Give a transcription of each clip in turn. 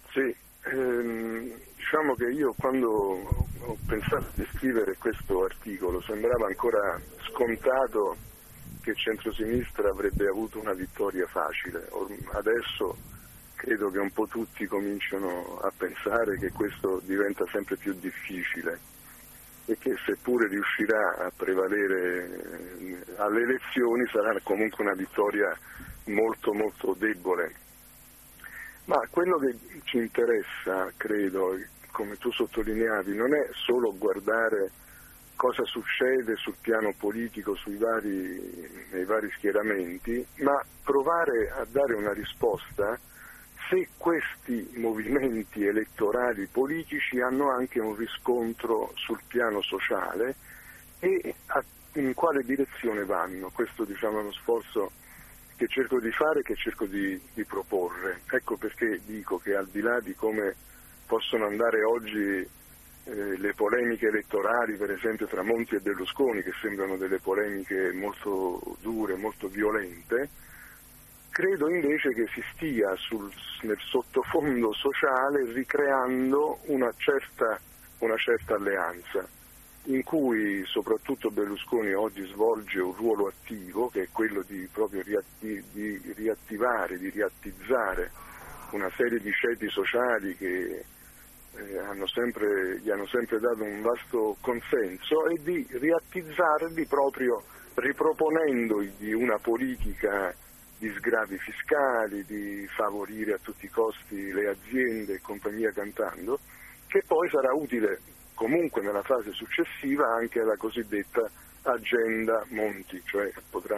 Sì, diciamo che io quando ho pensato di scrivere questo articolo sembrava ancora scontato che il centrosinistra avrebbe avuto una vittoria facile. Adesso credo che un po' tutti cominciano a pensare che questo diventa sempre più difficile e che seppure riuscirà a prevalere alle elezioni sarà comunque una vittoria molto molto debole. Ma quello che ci interessa, credo, come tu sottolineavi, non è solo guardare cosa succede sul piano politico nei vari schieramenti, ma provare a dare una risposta se questi movimenti elettorali politici hanno anche un riscontro sul piano sociale e in quale direzione vanno. Questo, diciamo, è uno sforzo che cerco di fare, che cerco di proporre. Ecco perché dico che al di là di come possono andare oggi le polemiche elettorali, per esempio tra Monti e Berlusconi, che sembrano delle polemiche molto dure, molto violente, credo invece che si stia nel sottofondo sociale ricreando una certa alleanza, in cui soprattutto Berlusconi oggi svolge un ruolo attivo, che è quello di proprio di riattivare, di riattizzare una serie di ceti sociali che gli hanno sempre dato un vasto consenso, e di riattizzarli proprio riproponendogli una politica di sgravi fiscali, di favorire a tutti i costi le aziende e compagnia cantando, che poi sarà utile comunque nella fase successiva anche alla cosiddetta agenda Monti, cioè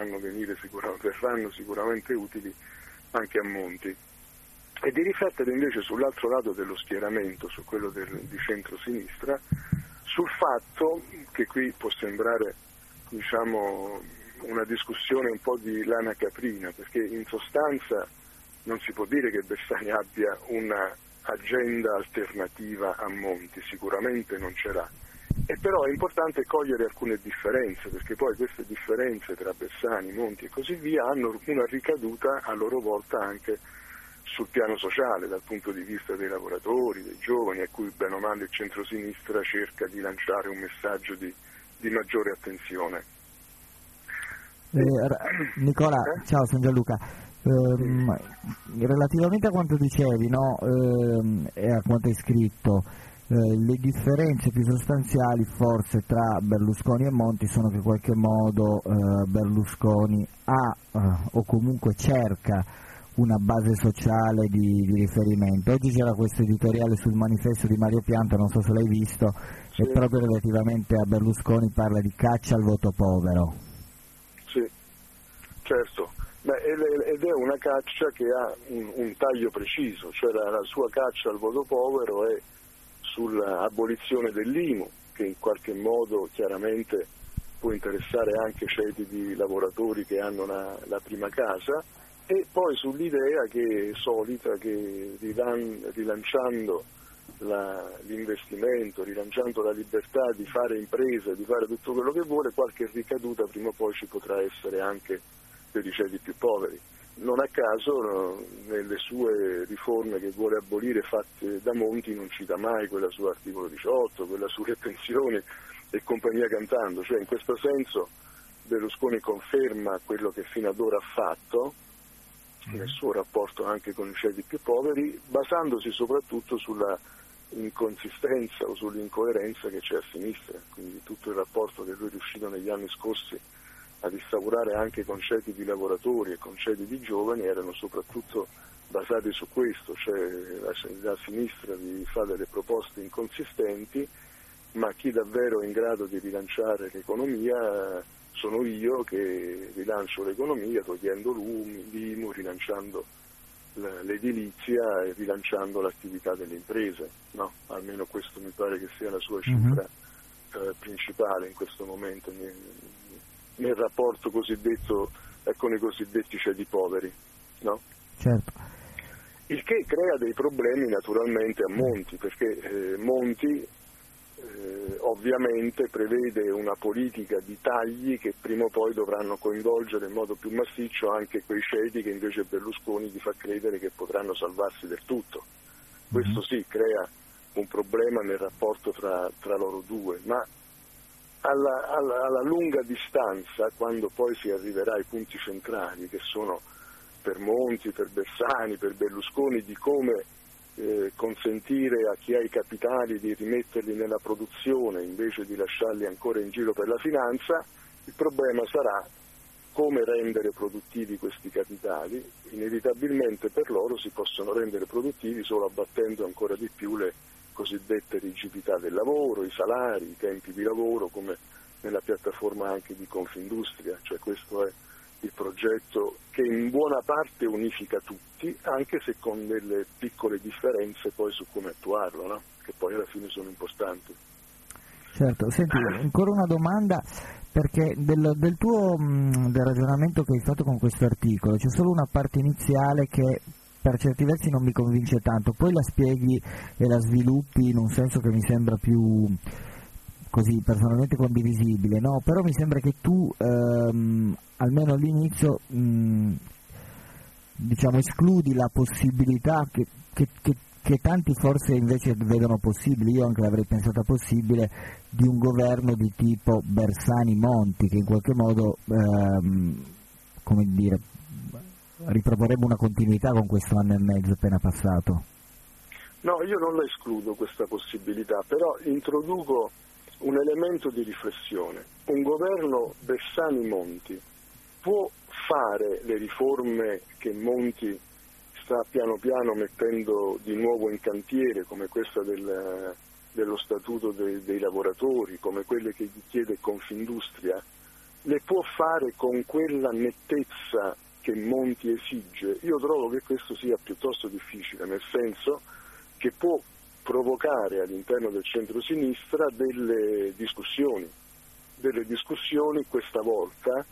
verranno sicuramente utili anche a Monti. E di riflettere invece sull'altro lato dello schieramento, su quello di centrosinistra, sul fatto che qui può sembrare, diciamo, una discussione un po' di lana caprina, perché in sostanza non si può dire che Bersani abbia una agenda alternativa a Monti, sicuramente non ce l'ha. E però è importante cogliere alcune differenze, perché poi queste differenze tra Bersani, Monti e così via hanno una ricaduta a loro volta anche sul piano sociale, dal punto di vista dei lavoratori, dei giovani, a cui bene o male il centrosinistra cerca di lanciare un messaggio di maggiore attenzione. Nicola, ciao, sono Gianluca. Relativamente a quanto dicevi, no, e a quanto hai scritto, le differenze più sostanziali forse tra Berlusconi e Monti sono che in qualche modo Berlusconi ha o comunque cerca una base sociale di riferimento. Oggi c'era questo editoriale sul manifesto di Mario Pianta, non so se l'hai visto, sì. E proprio relativamente a Berlusconi parla di caccia al voto povero. Sì, certo. Ed è una caccia che ha un taglio preciso, cioè la sua caccia al voto povero è sull'abolizione dell'IMU, che in qualche modo chiaramente può interessare anche ceti di lavoratori che hanno la prima casa, e poi sull'idea che è solita che rilanciando l'investimento, rilanciando la libertà di fare impresa, di fare tutto quello che vuole, qualche ricaduta prima o poi ci potrà essere anche per i ceti più poveri. Non a caso nelle sue riforme che vuole abolire fatte da Monti non cita mai quella su articolo 18, quella sulle pensioni e compagnia cantando, cioè in questo senso Berlusconi conferma quello che fino ad ora ha fatto nel suo rapporto anche con i ceti più poveri, basandosi soprattutto sulla inconsistenza o sull'incoerenza che c'è a sinistra, quindi tutto il rapporto che lui è riuscito negli anni scorsi ad instaurare anche con ceti di lavoratori e con ceti di giovani erano soprattutto basati su questo, cioè la sinistra vi fa delle proposte inconsistenti, ma chi davvero è in grado di rilanciare l'economia sono io che rilancio l'economia togliendo l'IMU, rilanciando l'edilizia e rilanciando l'attività delle imprese, no? Almeno questo mi pare che sia la sua cifra principale in questo momento nel rapporto cosiddetto con i cosiddetti ceti poveri, no? Certo. Il che crea dei problemi naturalmente a Monti, perché Monti ovviamente prevede una politica di tagli che prima o poi dovranno coinvolgere in modo più massiccio anche quei ceti che invece Berlusconi gli fa credere che potranno salvarsi del tutto. Questo sì crea un problema nel rapporto tra loro due, ma alla lunga distanza, quando poi si arriverà ai punti centrali, che sono per Monti, per Bersani, per Berlusconi, di come consentire a chi ha i capitali di rimetterli nella produzione invece di lasciarli ancora in giro per la finanza, il problema sarà come rendere produttivi questi capitali. Inevitabilmente per loro si possono rendere produttivi solo abbattendo ancora di più le cosiddette rigidità del lavoro, i salari, i tempi di lavoro, come nella piattaforma anche di Confindustria, cioè questo è il progetto che in buona parte unifica tutti, anche se con delle piccole differenze poi su come attuarlo, no? Che poi alla fine sono importanti. Certo, senti, ancora una domanda, perché del tuo del ragionamento che hai fatto con questo articolo c'è solo una parte iniziale che per certi versi non mi convince tanto, poi la spieghi e la sviluppi in un senso che mi sembra più così personalmente condivisibile, no? Però mi sembra che tu almeno all'inizio diciamo escludi la possibilità che tanti forse invece vedono possibile, io anche l'avrei pensata possibile, di un governo di tipo Bersani-Monti, che in qualche modo come dire, riproporrebbe una continuità con questo anno e mezzo appena passato. No, io non la escludo questa possibilità, però introduco un elemento di riflessione. Un governo Bersani-Monti può fare le riforme che Monti sta piano piano mettendo di nuovo in cantiere, come questa dello statuto dei lavoratori, come quelle che gli chiede Confindustria, le può fare con quella nettezza che Monti esige? Io trovo che questo sia piuttosto difficile, nel senso che può provocare all'interno del centro-sinistra delle discussioni questa volta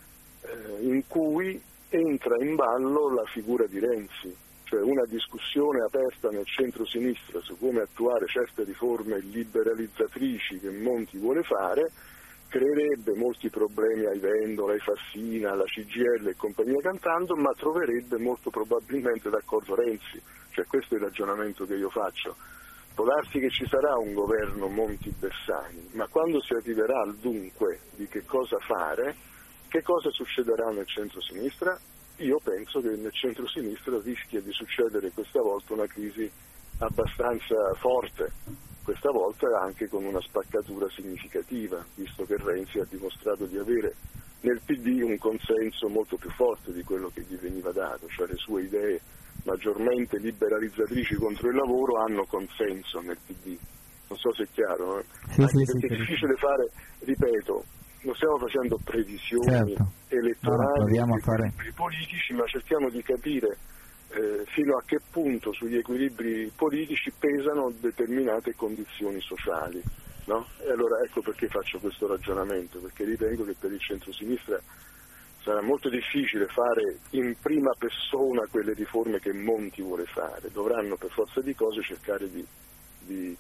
in cui entra in ballo la figura di Renzi, cioè una discussione aperta nel centro-sinistra su come attuare certe riforme liberalizzatrici che Monti vuole fare creerebbe molti problemi ai Vendola, ai Fassina, alla CGIL e compagnia cantando, ma troverebbe molto probabilmente d'accordo Renzi, cioè questo è il ragionamento che io faccio. Può darsi che ci sarà un governo Monti-Bersani, ma quando si arriverà al dunque di che cosa fare, che cosa succederà nel centro-sinistra? Io penso che nel centro-sinistra rischia di succedere questa volta una crisi abbastanza forte, questa volta anche con una spaccatura significativa, visto che Renzi ha dimostrato di avere nel PD un consenso molto più forte di quello che gli veniva dato, cioè le sue idee maggiormente liberalizzatrici contro il lavoro hanno consenso nel PD. Non so se è chiaro, perché è difficile fare, ripeto, non stiamo facendo previsioni elettorali di politici, ma cerchiamo di capire fino a che punto sugli equilibri politici pesano determinate condizioni sociali, no? E allora ecco perché faccio questo ragionamento, perché ritengo che per il centro-sinistra sarà molto difficile fare in prima persona quelle riforme che Monti vuole fare, dovranno per forza di cose cercare di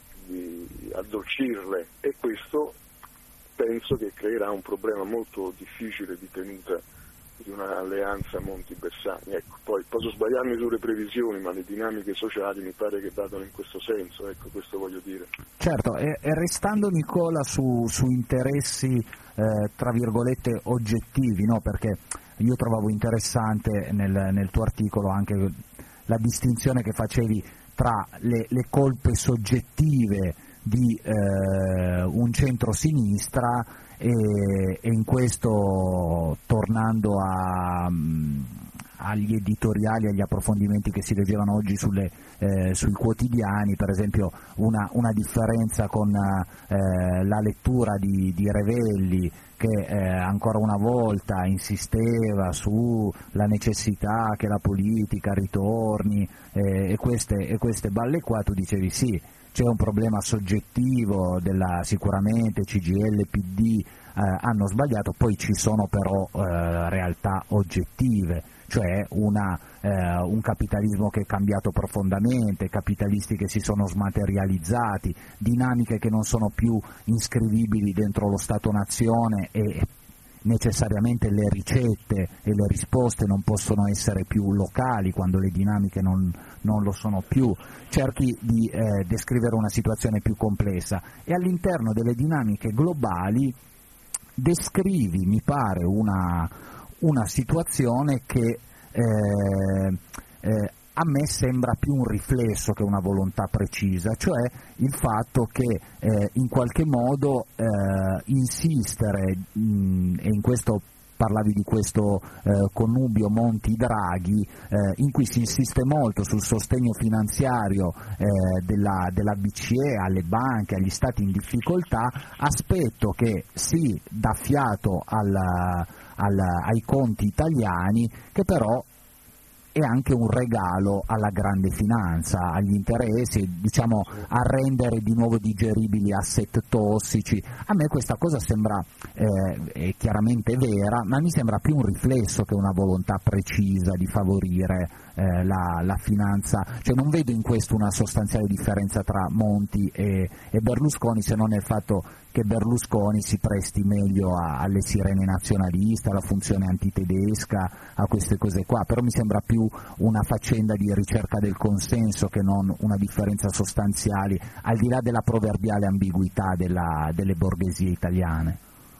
addolcirle, e questo penso che creerà un problema molto difficile di tenuta di un'alleanza Monti-Bersani. Ecco, poi posso sbagliarmi sulle previsioni, ma le dinamiche sociali mi pare che vadano in questo senso, ecco, questo voglio dire. Certo, e restando Nicola su interessi tra virgolette oggettivi, no? Perché io trovavo interessante nel tuo articolo anche la distinzione che facevi tra le colpe soggettive di un centro-sinistra e in questo, tornando agli editoriali, agli approfondimenti che si leggevano oggi sui quotidiani, per esempio una differenza con la lettura di Revelli, che ancora una volta insisteva sulla necessità che la politica ritorni e queste balle qua. Tu dicevi sì, c'è un problema soggettivo sicuramente CGIL, PD hanno sbagliato, poi ci sono però realtà oggettive, cioè un capitalismo che è cambiato profondamente, capitalisti che si sono smaterializzati, dinamiche che non sono più iscrivibili dentro lo Stato-nazione e necessariamente le ricette e le risposte non possono essere più locali quando le dinamiche non lo sono più, cerchi di descrivere una situazione più complessa e all'interno delle dinamiche globali descrivi, mi pare, una situazione che a me sembra più un riflesso che una volontà precisa, cioè il fatto che in qualche modo insistere, e in questo parlavi di questo connubio Monti-Draghi, in cui si insiste molto sul sostegno finanziario della BCE alle banche, agli stati in difficoltà, aspetto che si dà fiato ai conti italiani, che però è anche un regalo alla grande finanza, agli interessi, diciamo a rendere di nuovo digeribili asset tossici. A me questa cosa sembra è chiaramente vera, ma mi sembra più un riflesso che una volontà precisa di favorire la finanza, cioè non vedo in questo una sostanziale differenza tra Monti e Berlusconi, se non nel fatto che Berlusconi si presti meglio alle sirene nazionaliste, alla funzione antitedesca, a queste cose qua, però mi sembra più una faccenda di ricerca del consenso che non una differenza sostanziale, al di là della proverbiale ambiguità delle borghesie italiane.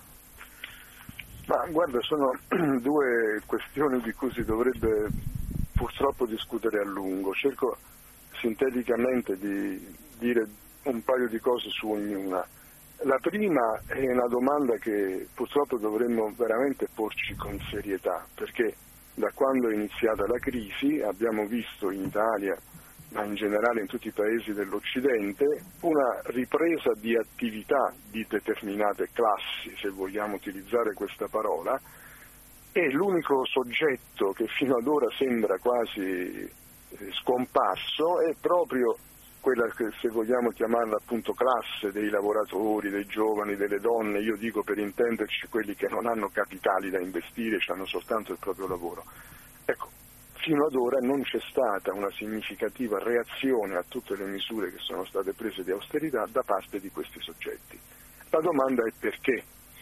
Ma guarda, sono due questioni di cui si dovrebbe purtroppo discutere a lungo. Cerco sinteticamente di dire un paio di cose su ognuna. La prima è una domanda che purtroppo dovremmo veramente porci con serietà, perché da quando è iniziata la crisi abbiamo visto in Italia, ma in generale in tutti i paesi dell'Occidente, una ripresa di attività di determinate classi, se vogliamo utilizzare questa parola, e l'unico soggetto che fino ad ora sembra quasi scomparso è proprio quella che, se vogliamo chiamarla appunto, classe dei lavoratori, dei giovani, delle donne, io dico per intenderci quelli che non hanno capitali da investire, hanno soltanto il proprio lavoro. Ecco, fino ad ora non c'è stata una significativa reazione a tutte le misure che sono state prese di austerità da parte di questi soggetti. La domanda è perché?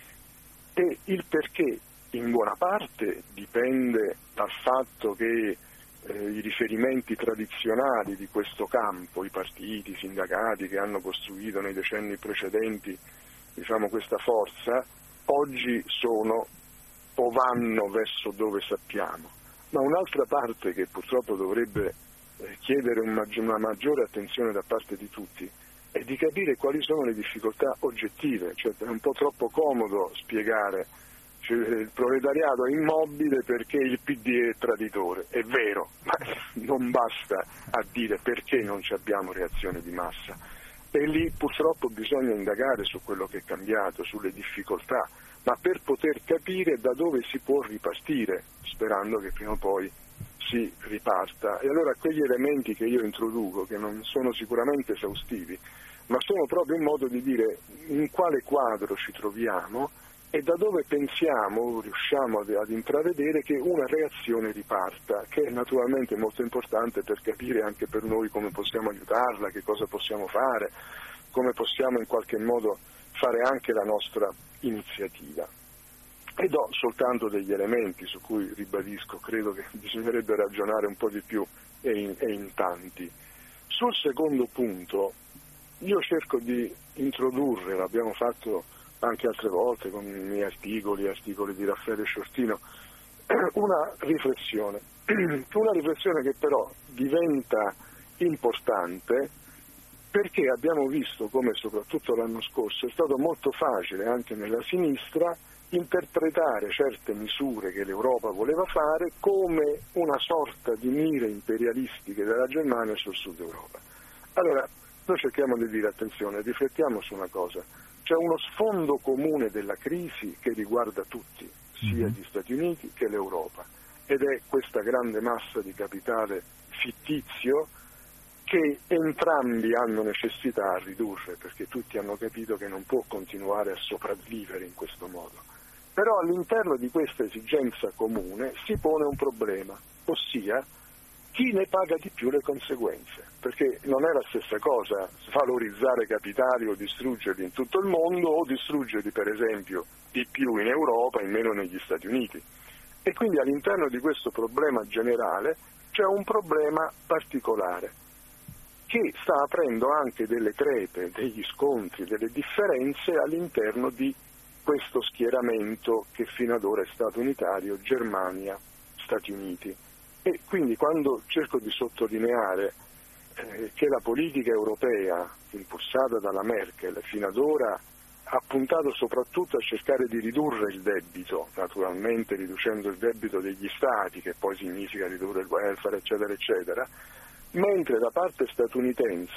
E il perché in buona parte dipende dal fatto che i riferimenti tradizionali di questo campo, i partiti, i sindacati che hanno costruito nei decenni precedenti, diciamo, questa forza, oggi sono o vanno verso dove sappiamo. Ma un'altra parte che purtroppo dovrebbe chiedere una maggiore attenzione da parte di tutti è di capire quali sono le difficoltà oggettive, cioè è un po' troppo comodo spiegare il proletariato è immobile perché il PD è traditore, è vero, ma non basta a dire perché non abbiamo reazione di massa. E lì purtroppo bisogna indagare su quello che è cambiato, sulle difficoltà, ma per poter capire da dove si può ripartire, sperando che prima o poi si riparta. E allora quegli elementi che io introduco, che non sono sicuramente esaustivi, ma sono proprio un modo di dire in quale quadro ci troviamo e da dove pensiamo, riusciamo ad intravedere che una reazione riparta, che è naturalmente molto importante per capire anche per noi come possiamo aiutarla, che cosa possiamo fare, come possiamo in qualche modo fare anche la nostra iniziativa. E do soltanto degli elementi su cui, ribadisco, credo che bisognerebbe ragionare un po' di più e in tanti. Sul secondo punto, io cerco di introdurre, l'abbiamo fatto anche altre volte con i miei articoli di Raffaele Sciortino, una riflessione che però diventa importante perché abbiamo visto come soprattutto l'anno scorso è stato molto facile anche nella sinistra interpretare certe misure che l'Europa voleva fare come una sorta di mire imperialistiche della Germania sul sud Europa. Allora, noi cerchiamo di dire attenzione, riflettiamo su una cosa. C'è uno sfondo comune della crisi che riguarda tutti, sia gli Stati Uniti che l'Europa, ed è questa grande massa di capitale fittizio che entrambi hanno necessità a ridurre, perché tutti hanno capito che non può continuare a sopravvivere in questo modo. Però all'interno di questa esigenza comune si pone un problema, ossia chi ne paga di più le conseguenze, perché non è la stessa cosa valorizzare capitali o distruggerli in tutto il mondo o distruggerli per esempio di più in Europa e meno negli Stati Uniti. E quindi all'interno di questo problema generale c'è un problema particolare che sta aprendo anche delle crepe, degli scontri, delle differenze all'interno di questo schieramento che fino ad ora è stato unitario, Germania, Stati Uniti. E quindi quando cerco di sottolineare che la politica europea impulsata dalla Merkel fino ad ora ha puntato soprattutto a cercare di ridurre il debito, naturalmente riducendo il debito degli Stati, che poi significa ridurre il welfare, eccetera, eccetera, mentre da parte statunitense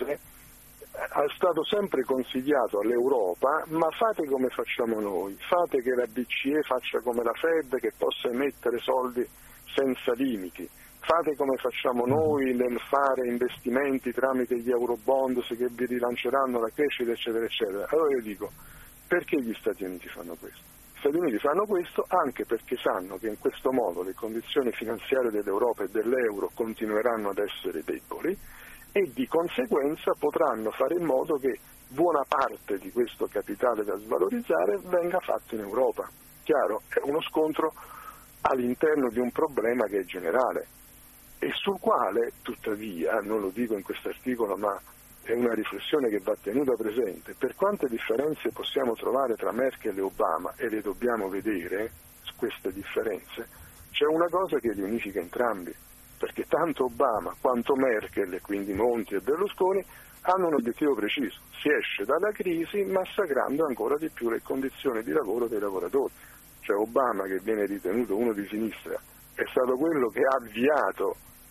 è stato sempre consigliato all'Europa: ma fate come facciamo noi, fate che la BCE faccia come la Fed, che possa emettere soldi senza limiti, fate come facciamo noi nel fare investimenti tramite gli eurobonds che vi rilanceranno la crescita, eccetera, eccetera. Allora io dico, perché gli Stati Uniti fanno questo? Gli Stati Uniti fanno questo anche perché sanno che in questo modo le condizioni finanziarie dell'Europa e dell'euro continueranno ad essere deboli e di conseguenza potranno fare in modo che buona parte di questo capitale da svalorizzare venga fatto in Europa. Chiaro, è uno scontro all'interno di un problema che è generale e sul quale, tuttavia, non lo dico in questo articolo, ma è una riflessione che va tenuta presente, per quante differenze possiamo trovare tra Merkel e Obama, e le dobbiamo vedere, queste differenze, c'è una cosa che li unifica entrambi, perché tanto Obama quanto Merkel, e quindi Monti e Berlusconi, hanno un obiettivo preciso: si esce dalla crisi massacrando ancora di più le condizioni di lavoro dei lavoratori. Cioè Obama, che viene ritenuto uno di sinistra, è stato quello che ha avviato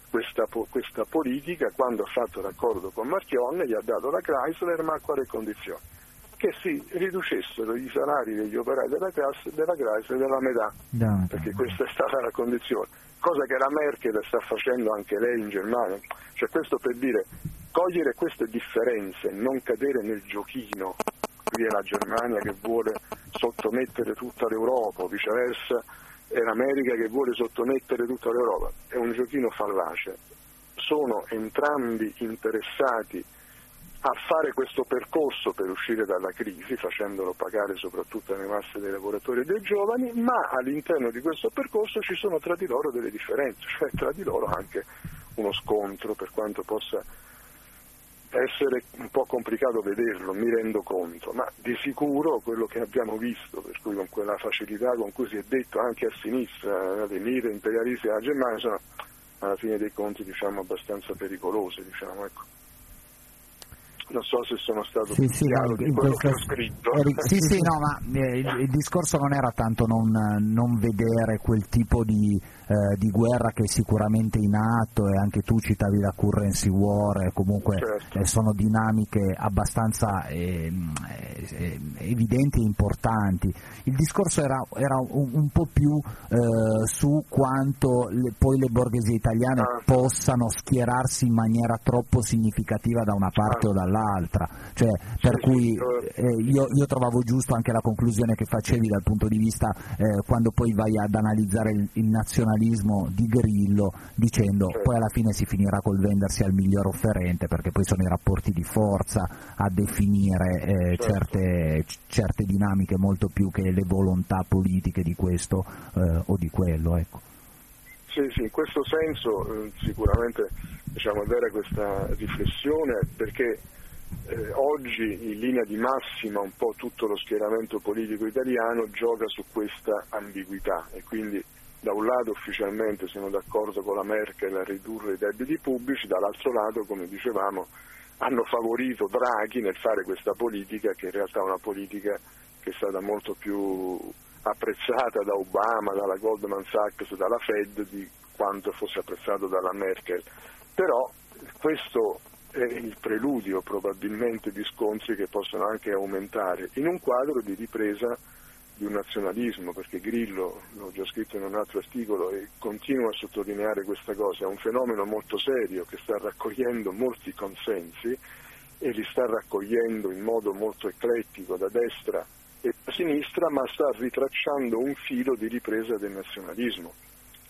questa politica quando ha fatto l'accordo con Marchionne, gli ha dato la Chrysler, ma a quale condizione? Che si riducessero i salari degli operai della Chrysler della metà, perché questa è stata la condizione, cosa che la Merkel sta facendo anche lei in Germania. Cioè questo per dire, cogliere queste differenze, non cadere nel giochino. Qui è la Germania che vuole sottomettere tutta l'Europa, o viceversa è l'America che vuole sottomettere tutta l'Europa. È un giochino fallace. Sono entrambi interessati a fare questo percorso per uscire dalla crisi, facendolo pagare soprattutto alle masse dei lavoratori e dei giovani, ma all'interno di questo percorso ci sono tra di loro delle differenze, cioè tra di loro anche uno scontro, per quanto possa essere un po' complicato vederlo, mi rendo conto, ma di sicuro quello che abbiamo visto, per cui con quella facilità con cui si è detto anche a sinistra, le mire imperialisti della Germania sono alla fine dei conti abbastanza pericolose, ecco. Non so se sono stato chiaro di quello che ho scritto. Sì, no, ma il discorso non era tanto non vedere quel tipo di guerra che è sicuramente in atto, e anche tu citavi la currency war, comunque certo. Sono dinamiche abbastanza evidenti e importanti. Il discorso era un po' più su quanto poi le borghesie italiane possano schierarsi in maniera troppo significativa da una parte o dall'altra, cioè per cui io trovavo giusto anche la conclusione che facevi dal punto di vista quando poi vai ad analizzare il nazionalismo di Grillo, dicendo poi alla fine si finirà col vendersi al miglior offerente, perché poi sono i rapporti di forza a definire certe dinamiche molto più che le volontà politiche di questo o di quello, ecco. Sì, in questo senso sicuramente è vera questa riflessione, perché oggi in linea di massima un po' tutto lo schieramento politico italiano gioca su questa ambiguità, e quindi da un lato ufficialmente sono d'accordo con la Merkel a ridurre i debiti pubblici, dall'altro lato, come dicevamo, hanno favorito Draghi nel fare questa politica, che in realtà è una politica che è stata molto più apprezzata da Obama, dalla Goldman Sachs, dalla Fed, di quanto fosse apprezzato dalla Merkel. Però questo è il preludio probabilmente di scontri che possono anche aumentare in un quadro di ripresa di un nazionalismo, perché Grillo, l'ho già scritto in un altro articolo e continuo a sottolineare questa cosa, è un fenomeno molto serio che sta raccogliendo molti consensi e li sta raccogliendo in modo molto eclettico da destra e da sinistra, ma sta ritracciando un filo di ripresa del nazionalismo.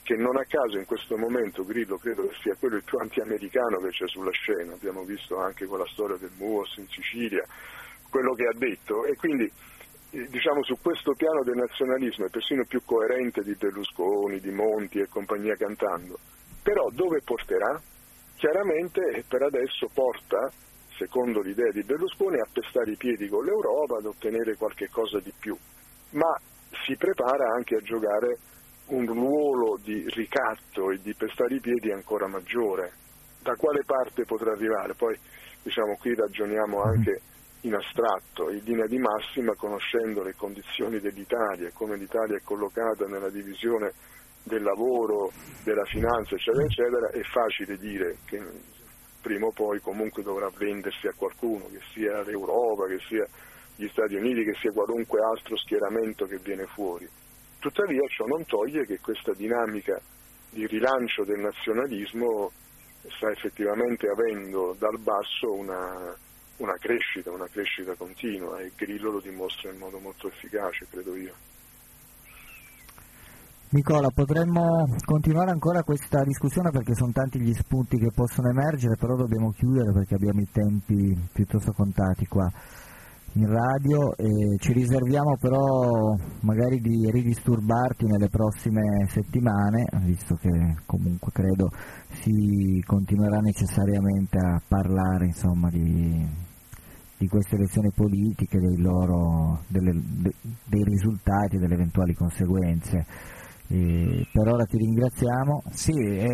che non a caso in questo momento Grillo credo che sia quello il più anti-americano che c'è sulla scena, abbiamo visto anche con la storia del MUOS in Sicilia, quello che ha detto, e quindi diciamo su questo piano del nazionalismo è persino più coerente di Berlusconi, di Monti e compagnia cantando. Però dove porterà? Chiaramente per adesso porta, secondo l'idea di Berlusconi, a pestare i piedi con l'Europa, ad ottenere qualche cosa di più, ma si prepara anche a giocare un ruolo di ricatto e di pestare i piedi ancora maggiore. Da quale parte potrà arrivare? Poi diciamo qui ragioniamo anche in astratto, in linea di massima, conoscendo le condizioni dell'Italia e come l'Italia è collocata nella divisione del lavoro, della finanza, eccetera, eccetera, è facile dire che prima o poi comunque dovrà vendersi a qualcuno, che sia l'Europa, che sia gli Stati Uniti, che sia qualunque altro schieramento che viene fuori. Tuttavia ciò non toglie che questa dinamica di rilancio del nazionalismo sta effettivamente avendo dal basso una crescita continua, e Grillo lo dimostra in modo molto efficace, credo io. Nicola, potremmo continuare ancora questa discussione perché sono tanti gli spunti che possono emergere, però dobbiamo chiudere perché abbiamo i tempi piuttosto contati qua in radio, e ci riserviamo però magari di ridisturbarti nelle prossime settimane, visto che comunque credo si continuerà necessariamente a parlare, insomma, di queste elezioni politiche, dei risultati e delle eventuali conseguenze. Per ora ti ringraziamo. Sì,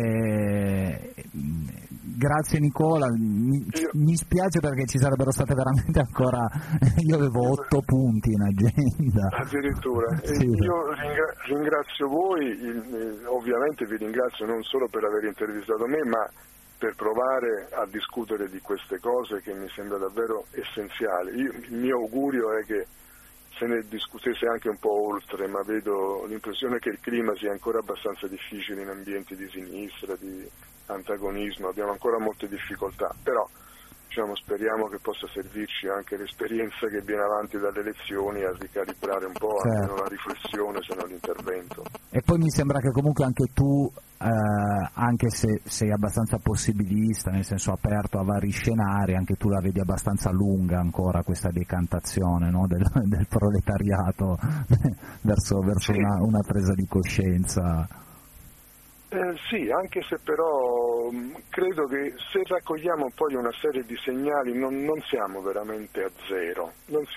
grazie Nicola, mi spiace perché ci sarebbero state veramente ancora, io avevo 8 punti in agenda addirittura. Sì. Io ringrazio voi, ovviamente vi ringrazio non solo per aver intervistato me, ma per provare a discutere di queste cose che mi sembra davvero essenziale. Il mio augurio è che se ne discutesse anche un po' oltre, ma vedo l'impressione che il clima sia ancora abbastanza difficile in ambienti di sinistra, di antagonismo, abbiamo ancora molte difficoltà, però diciamo, speriamo che possa servirci anche l'esperienza che viene avanti dalle elezioni a ricalibrare un po' almeno la riflessione, se non l'intervento. E poi mi sembra che comunque anche tu, anche se sei abbastanza possibilista, nel senso aperto a vari scenari, anche tu la vedi abbastanza lunga ancora questa decantazione, no, del proletariato verso sì, una presa di coscienza. Sì, anche se però credo che se raccogliamo poi una serie di segnali non siamo veramente a zero,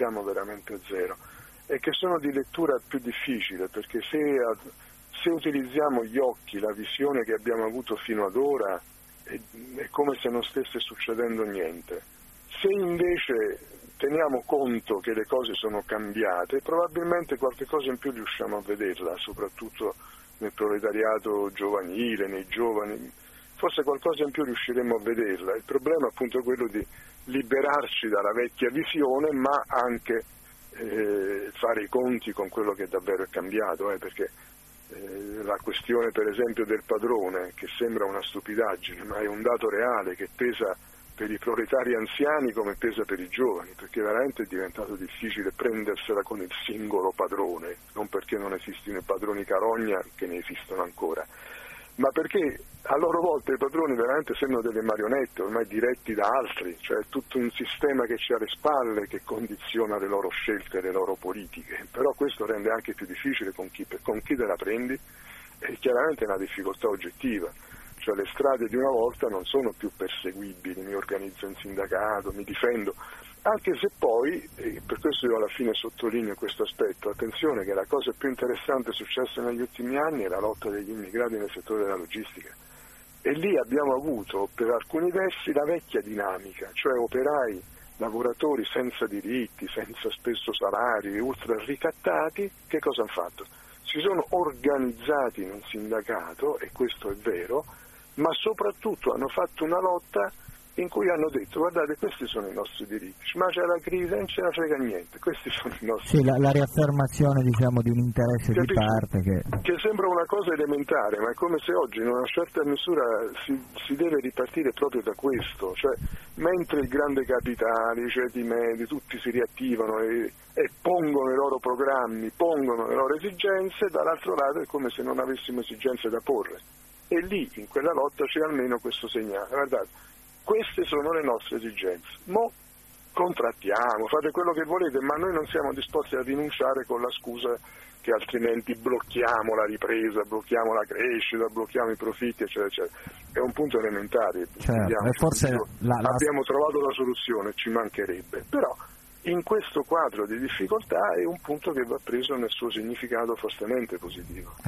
e che sono di lettura più difficile, perché se utilizziamo gli occhi, la visione che abbiamo avuto fino ad ora, è come se non stesse succedendo niente. Se invece teniamo conto che le cose sono cambiate, probabilmente qualche cosa in più riusciamo a vederla, soprattutto nel proletariato giovanile, nei giovani, forse qualcosa in più riusciremo a vederla. Il problema appunto è quello di liberarci dalla vecchia visione, ma anche fare i conti con quello che davvero è cambiato, perché la questione per esempio del padrone, che sembra una stupidaggine, ma è un dato reale che pesa per i proletari anziani come pesa per i giovani, perché veramente è diventato difficile prendersela con il singolo padrone, non perché non esistano i padroni carogna, che ne esistono ancora, ma perché a loro volta i padroni veramente sembrano delle marionette ormai diretti da altri, cioè tutto un sistema che c'è alle spalle che condiziona le loro scelte e le loro politiche, però questo rende anche più difficile con chi te la prendi, e chiaramente è una difficoltà oggettiva. Cioè le strade di una volta non sono più perseguibili, mi organizzo in sindacato, mi difendo, anche se poi, e per questo io alla fine sottolineo questo aspetto, attenzione che la cosa più interessante successa negli ultimi anni è la lotta degli immigrati nel settore della logistica, e lì abbiamo avuto per alcuni versi la vecchia dinamica, cioè operai, lavoratori senza diritti, senza spesso salari, ultra ricattati, che cosa hanno fatto? Si sono organizzati in un sindacato, e questo è vero, ma soprattutto hanno fatto una lotta in cui hanno detto guardate questi sono i nostri diritti, ma c'è la crisi, non ce ne frega niente, questi sono i nostri diritti. Sì, la riaffermazione diciamo di un interesse di parte che sembra una cosa elementare, ma è come se oggi in una certa misura si deve ripartire proprio da questo, cioè mentre i grandi capitali, i ceti medi, tutti si riattivano e pongono i loro programmi, pongono le loro esigenze, dall'altro lato è come se non avessimo esigenze da porre. E lì, in quella lotta, c'è almeno questo segnale. Guardate, queste sono le nostre esigenze. Mo contrattiamo, fate quello che volete, ma noi non siamo disposti a rinunciare con la scusa che altrimenti blocchiamo la ripresa, blocchiamo la crescita, blocchiamo i profitti, eccetera, eccetera. È un punto elementare. Certo, forse abbiamo trovato la soluzione, ci mancherebbe. Però in questo quadro di difficoltà è un punto che va preso nel suo significato fortemente positivo.